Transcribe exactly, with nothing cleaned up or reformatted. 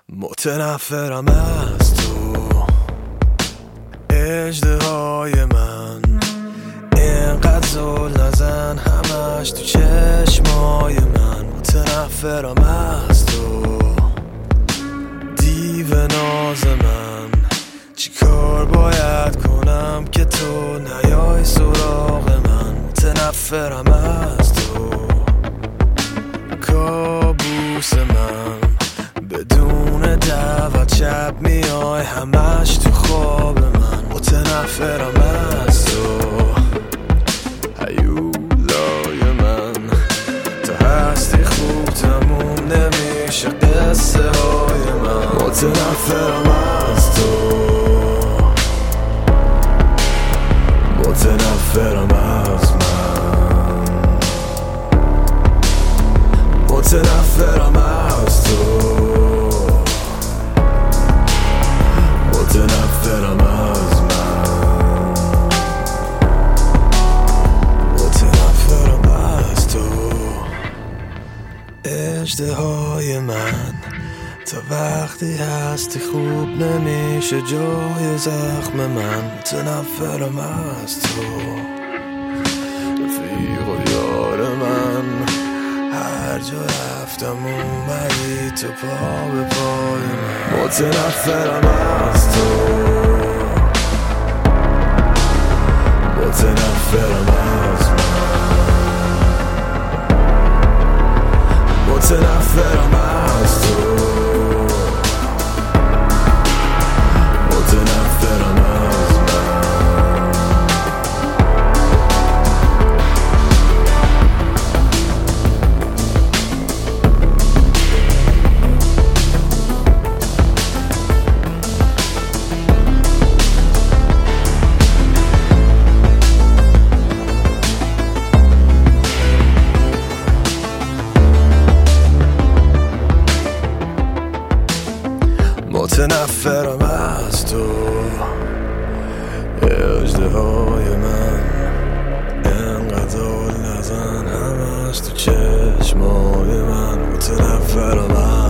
متنفرم از تو اژدهای من، اینقدر زل نزن همش تو چشمای من. متنفرم از تو دیو ناز من، چی کار باید کنم که تو نیای سراغ من. متنفرم از تو کابوس من، بدون دعوت شب میای همش تو خواب من. متنفرم از تو هیولای من، تا هستی خوب تموم نمیشه قصه های من. متنفرم از تو متنفرم از من، متنفرم از تو متنفرم از من، متنفرم از تو اژدهای من. تا وقتی هستی خوب نمیشه جای زخم من. متنفرم از تو رفیق و یار من، هر جا رفتم اومدی تو پا به پای من. متنفرم از تو متنفرم از من، متنفرم از تو متنفرم از من. متنفرم از تو اژدهای من، اینقدر زل نزن همش تو چشمای من. متنفرم از